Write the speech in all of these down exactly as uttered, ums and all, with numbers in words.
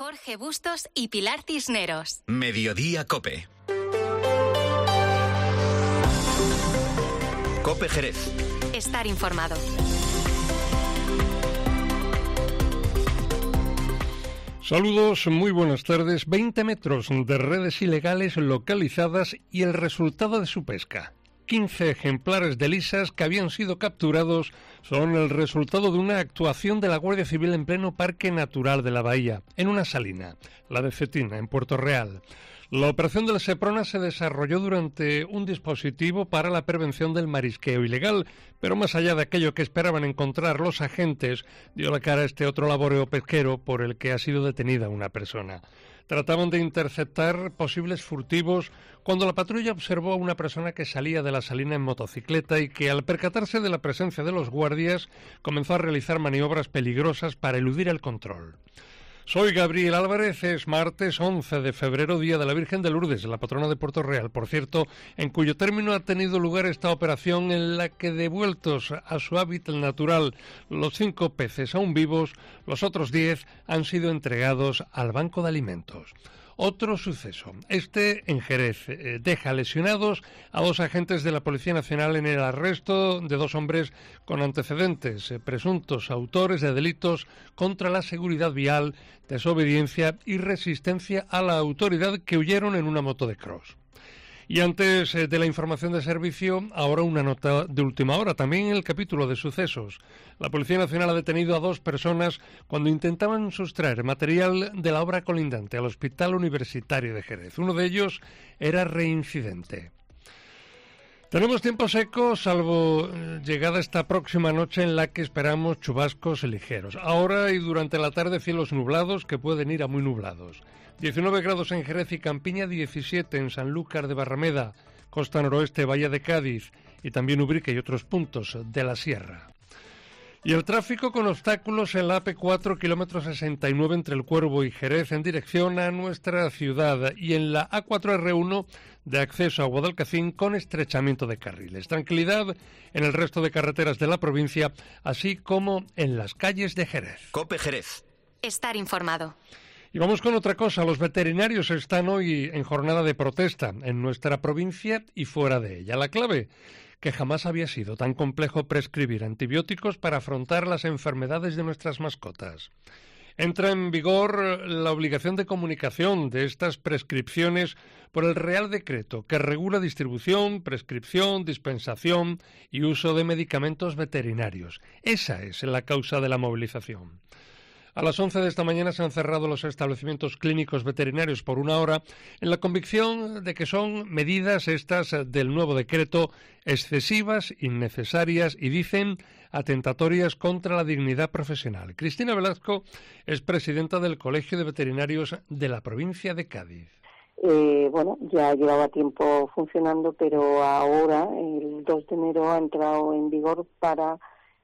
Jorge Bustos y Pilar Cisneros. Mediodía COPE. COPE Jerez. Estar informado. Saludos, muy buenas tardes. veinte metros de redes ilegales localizadas y el resultado de su pesca. quince ejemplares de lisas que habían sido capturados son el resultado de una actuación de la Guardia Civil en pleno Parque Natural de la Bahía, en una salina, la de Cetina, en Puerto Real. La operación del Seprona se desarrolló durante un dispositivo para la prevención del marisqueo ilegal, pero más allá de aquello que esperaban encontrar los agentes, dio la cara a este otro laboreo pesquero por el que ha sido detenida una persona. Trataban de interceptar posibles furtivos cuando la patrulla observó a una persona que salía de la salina en motocicleta y que, al percatarse de la presencia de los guardias, comenzó a realizar maniobras peligrosas para eludir el control. Soy Gabriel Álvarez, es martes once de febrero, Día de la Virgen de Lourdes, la patrona de Puerto Real, por cierto, en cuyo término ha tenido lugar esta operación en la que, devueltos a su hábitat natural los cinco peces aún vivos, los otros diez han sido entregados al Banco de Alimentos. Otro suceso, este en Jerez, eh, deja lesionados a dos agentes de la Policía Nacional en el arresto de dos hombres con antecedentes, eh, presuntos autores de delitos contra la seguridad vial, desobediencia y resistencia a la autoridad, que huyeron en una moto de cross. Y antes de la información de servicio, ahora una nota de última hora, también en el capítulo de sucesos. La Policía Nacional ha detenido a dos personas cuando intentaban sustraer material de la obra colindante al Hospital Universitario de Jerez. Uno de ellos era reincidente. Tenemos tiempo seco, salvo llegada esta próxima noche en la que esperamos chubascos ligeros. Ahora y durante la tarde, cielos nublados que pueden ir a muy nublados. diecinueve grados en Jerez y Campiña, diecisiete en Sanlúcar de Barrameda, costa noroeste, Bahía de Cádiz y también Ubrique y otros puntos de la sierra. Y el tráfico con obstáculos en la A P cuatro, kilómetro sesenta y nueve entre El Cuervo y Jerez en dirección a nuestra ciudad, y en la A cuatro R uno de acceso a Guadalcacín con estrechamiento de carriles. Tranquilidad en el resto de carreteras de la provincia, así como en las calles de Jerez. COPE Jerez. Estar informado. Y vamos con otra cosa. Los veterinarios están hoy en jornada de protesta en nuestra provincia y fuera de ella. La clave: que jamás había sido tan complejo prescribir antibióticos para afrontar las enfermedades de nuestras mascotas. Entra en vigor la obligación de comunicación de estas prescripciones por el Real Decreto, que regula distribución, prescripción, dispensación y uso de medicamentos veterinarios. Esa es la causa de la movilización. A las once de esta mañana se han cerrado los establecimientos clínicos veterinarios por una hora, en la convicción de que son medidas estas del nuevo decreto excesivas, innecesarias y, dicen, atentatorias contra la dignidad profesional. Cristina Velasco es presidenta del Colegio de Veterinarios de la provincia de Cádiz. Eh, bueno, ya llevaba tiempo funcionando, pero ahora, el dos de enero, ha entrado en vigor para...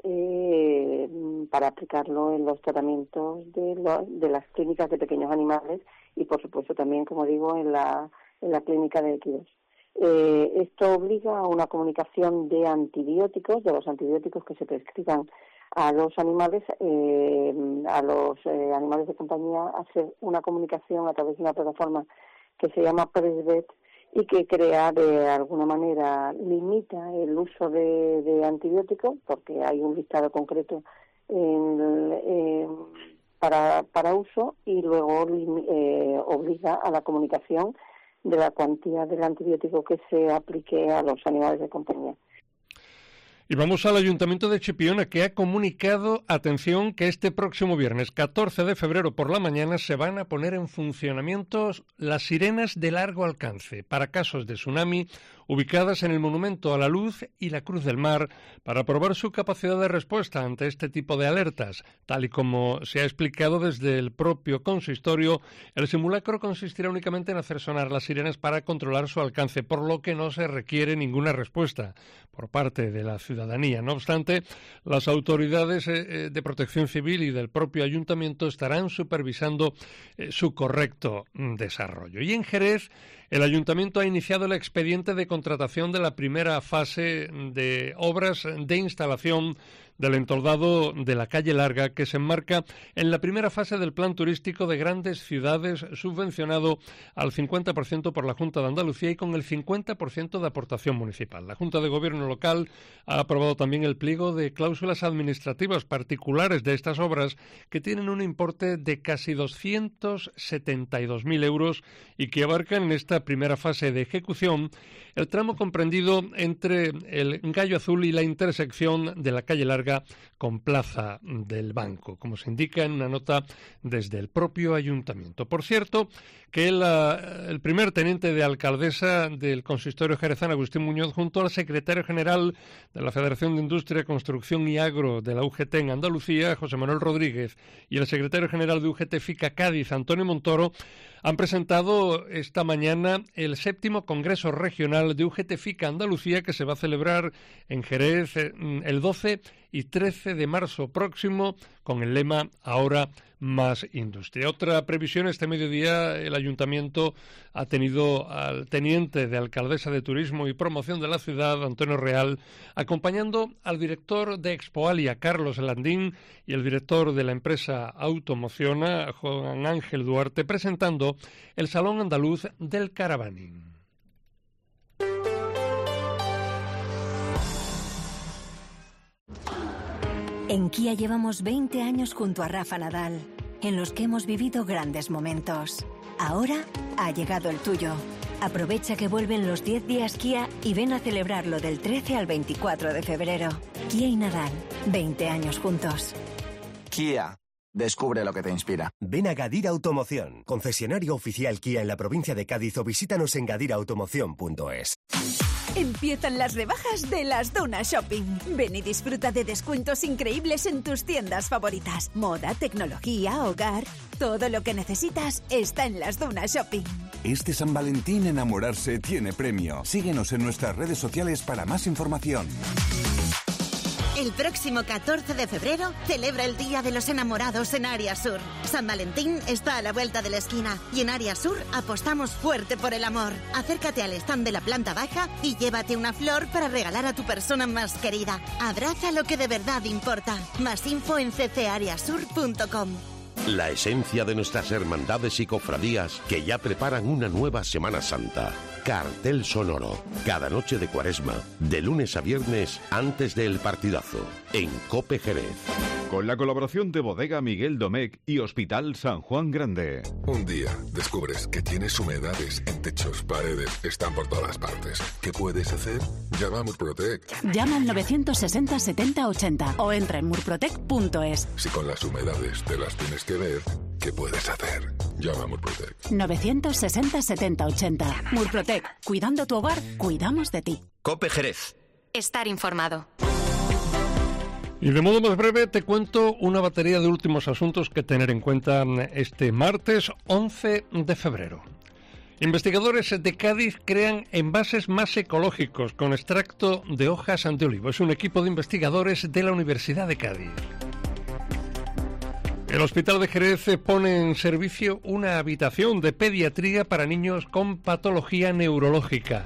Eh, para aplicarlo en los tratamientos de, lo, de las clínicas de pequeños animales y, por supuesto, también, como digo, en la, en la clínica de equinos. Eh, esto obliga a una comunicación de antibióticos, de los antibióticos que se prescriban a los animales, eh, a los eh, animales de compañía, a hacer una comunicación a través de una plataforma que se llama Presvet, y que crea, de alguna manera, limita el uso de, de antibióticos, porque hay un listado concreto en, eh, para, para uso, y luego eh, obliga a la comunicación de la cuantía del antibiótico que se aplique a los animales de compañía. Y vamos al Ayuntamiento de Chipiona, que ha comunicado, atención, que este próximo viernes catorce de febrero por la mañana se van a poner en funcionamiento las sirenas de largo alcance para casos de tsunami, ubicadas en el Monumento a la Luz y la Cruz del Mar, para probar su capacidad de respuesta ante este tipo de alertas. Tal y como se ha explicado desde el propio consistorio, el simulacro consistirá únicamente en hacer sonar las sirenas para controlar su alcance, por lo que no se requiere ninguna respuesta por parte de la ciudadanía. No obstante, las autoridades de protección civil y del propio ayuntamiento estarán supervisando su correcto desarrollo. Y en Jerez, el ayuntamiento ha iniciado el expediente de contratación de la primera fase de obras de instalación del entoldado de la Calle Larga, que se enmarca en la primera fase del plan turístico de grandes ciudades, subvencionado al cincuenta por ciento por la Junta de Andalucía y con el cincuenta por ciento de aportación municipal. La Junta de Gobierno local ha aprobado también el pliego de cláusulas administrativas particulares de estas obras, que tienen un importe de casi doscientos setenta y dos mil euros y que abarcan en esta primera fase de ejecución el tramo comprendido entre el Gallo Azul y la intersección de la Calle Larga con Plaza del Banco, como se indica en una nota desde el propio ayuntamiento. Por cierto, que el, el primer teniente de alcaldesa del consistorio jerezano, Agustín Muñoz, junto al secretario general de la Federación de Industria, Construcción y Agro de la U G T en Andalucía, José Manuel Rodríguez, y el secretario general de U G T FICA Cádiz, Antonio Montoro, han presentado esta mañana el séptimo Congreso Regional de U G T FICA Andalucía, que se va a celebrar en Jerez el doce y trece de marzo próximo, con el lema Ahora más industria. Otra previsión: este mediodía el ayuntamiento ha tenido al teniente de alcaldesa de Turismo y Promoción de la ciudad, Antonio Real, acompañando al director de Expoalia, Carlos Landín, y el director de la empresa Automociona, Juan Ángel Duarte, presentando el Salón Andaluz del Caravaning. En Kia llevamos veinte años junto a Rafa Nadal, en los que hemos vivido grandes momentos. Ahora ha llegado el tuyo. Aprovecha que vuelven los diez días Kia y ven a celebrarlo del trece al veinticuatro de febrero. Kia y Nadal, veinte años juntos. Kia. Descubre lo que te inspira. Ven a Gadir Automoción, concesionario oficial Kia en la provincia de Cádiz, o visítanos en gadir automoción punto es. Empiezan las rebajas de Las Dunas Shopping. Ven y disfruta de descuentos increíbles en tus tiendas favoritas. Moda, tecnología, hogar... todo lo que necesitas está en Las Dunas Shopping. Este San Valentín, enamorarse tiene premio. Síguenos en nuestras redes sociales para más información. El próximo catorce de febrero celebra el Día de los Enamorados en Área Sur. San Valentín está a la vuelta de la esquina y en Área Sur apostamos fuerte por el amor. Acércate al stand de la planta baja y llévate una flor para regalar a tu persona más querida. Abraza lo que de verdad importa. Más info en c c área sur punto com. La esencia de nuestras hermandades y cofradías que ya preparan una nueva Semana Santa. Cartel sonoro. Cada noche de Cuaresma, de lunes a viernes, antes del partidazo, en COPE Jerez. Con la colaboración de Bodega Miguel Domecq y Hospital San Juan Grande. Un día descubres que tienes humedades en techos, paredes, están por todas partes. ¿Qué puedes hacer? Llama a Murprotec. Llama al novecientos sesenta setenta ochenta o entra en murprotec punto es. Si con las humedades te las tienes que ver, ¿qué puedes hacer? Llama a Murprotec. novecientos sesenta setenta ochenta. Murprotec. Cuidando tu hogar, cuidamos de ti. COPE Jerez. Estar informado. Y de modo más breve te cuento una batería de últimos asuntos que tener en cuenta este martes once de febrero. Investigadores de Cádiz crean envases más ecológicos con extracto de hojas de olivo. Es un equipo de investigadores de la Universidad de Cádiz. El Hospital de Jerez pone en servicio una habitación de pediatría para niños con patología neurológica.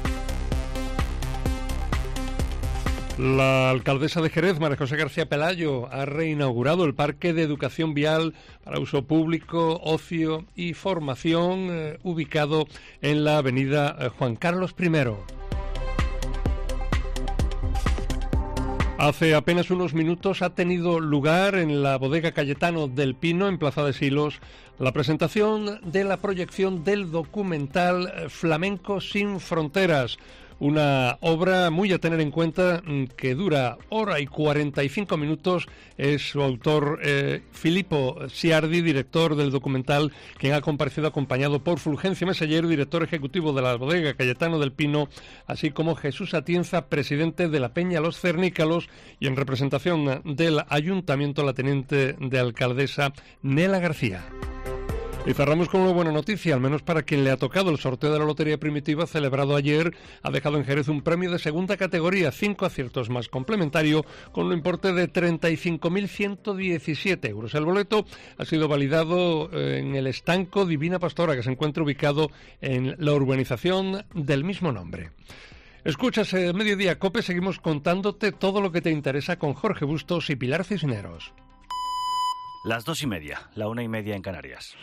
La alcaldesa de Jerez, María José García Pelayo, ha reinaugurado el Parque de Educación Vial para uso público, ocio y formación, eh, ubicado en la avenida eh, Juan Carlos primero. Hace apenas unos minutos ha tenido lugar en la bodega Cayetano del Pino, en Plaza de Silos, la presentación de la proyección del documental Flamenco sin Fronteras, una obra muy a tener en cuenta que dura hora y cuarenta y cinco minutos. Es su autor eh, Filippo Ciardi, director del documental, quien ha comparecido acompañado por Fulgencio Mesallero, director ejecutivo de la bodega Cayetano del Pino, así como Jesús Atienza, presidente de la Peña Los Cernícalos, y en representación del ayuntamiento la teniente de alcaldesa Nela García. Y cerramos con una buena noticia, al menos para quien le ha tocado el sorteo de la Lotería Primitiva celebrado ayer. Ha dejado en Jerez un premio de segunda categoría, cinco aciertos más complementario, con un importe de treinta y cinco mil ciento diecisiete euros. El boleto ha sido validado en el estanco Divina Pastora, que se encuentra ubicado en la urbanización del mismo nombre. Escuchas eh, Mediodía Cope, seguimos contándote todo lo que te interesa con Jorge Bustos y Pilar Cisneros. Las dos y media, la una y media en Canarias.